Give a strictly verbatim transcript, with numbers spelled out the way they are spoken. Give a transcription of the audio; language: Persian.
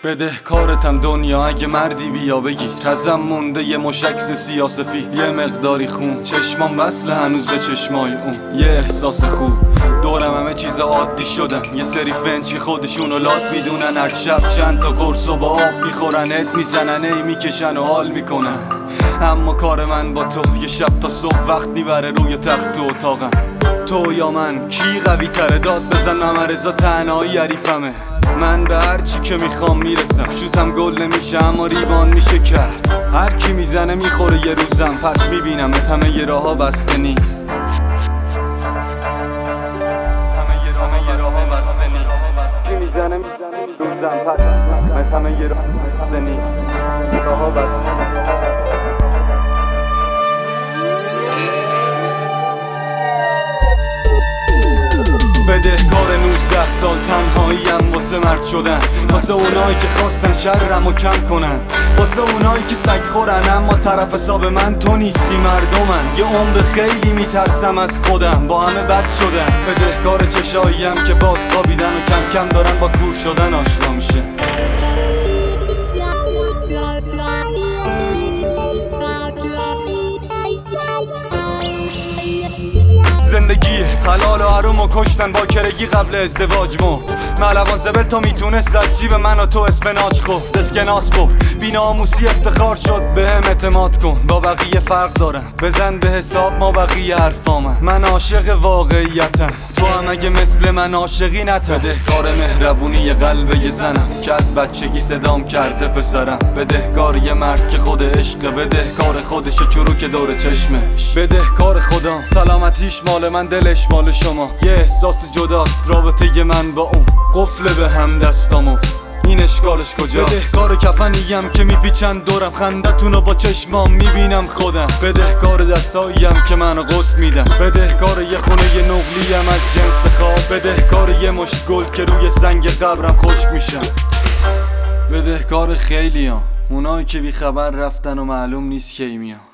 بدهکارتم دنیا اگه مردی بیا بگی ازم مونده یه مشکس سیاسفید، یه مقداری خون، چشمام وصله هنوز به چشمای اون، یه احساس خوب. دورم همه چیز عادی شدن، یه سری فنچی خودشونو لات میدونن، هر شب چند تا قرص و با آب میخورن، ات میزنن ای میکشن و حال میکنن. اما کار من با تو یه شب تا صبح وقت میبره روی تخت و اتاقم. تو یا من کی قوی تره؟ داد بزن ممرزا تنهایی حریفمه. من به هر چی که میخوام میرسم، شوتم گل نمیشه اما ریبان میشه کرد. هر کی میزنه میخوره یه روزم، پس میبینم همه یه راها بسته نیست. کی میزنه میزنه روزم، پس همه یه راها بسته نیست. راها بسته بدهکار نوزده سال تنهاییم واسه مرد شدن، واسه اونایی که خواستن شرم و کم کنن، واسه اونایی که سگ خورن اما طرف حساب من تو نیستی مردمن. یه عمر خیلی میترسم از خودم، با همه بد شدم. بدهکار چشاییم که باز خوابیدن و کم کم دارن با کور شدن آشنا میشه. زندگی حلال و حروم و کشتن با کرگی قبل ازدواج مرد. ملوان زبل تا میتونست از جیب من و تو اسپناج خورد، اسکناس برد، بی‌ناموسی افتخار شد. به هم اعتماد کن، با بقیه فرق دارم، بزن به حساب ما بقیه حرفامن. من عاشق واقعیتم، تو هم اگه مثل من عاشقی نتن. بدهکار مهربونی قلب یه زنم که از بچگی صدام کرده پسرم. بدهکار یه مرد که خود عشقه، بدهکار خودش چروک دور چشمش. بدهکار خدا سلامتیش مال من، دلش مال شما. یه احساس جداست رابطه من با اون، قفل به هم دستامو، این اشکالش کجاست؟ بدهکار کفنیم که میپیچن دورم، خندتونو با چشمام میبینم خودم. بدهکار دستاییم که منو قسط میدن، بدهکار یه خونه یه نقلیم از جنس خواب، بدهکار یه مشت گل که روی سنگ قبرم خشک میشن. بدهکار خیلیام، اونایی که بی خبر رفتن و معلوم نیست کی میان.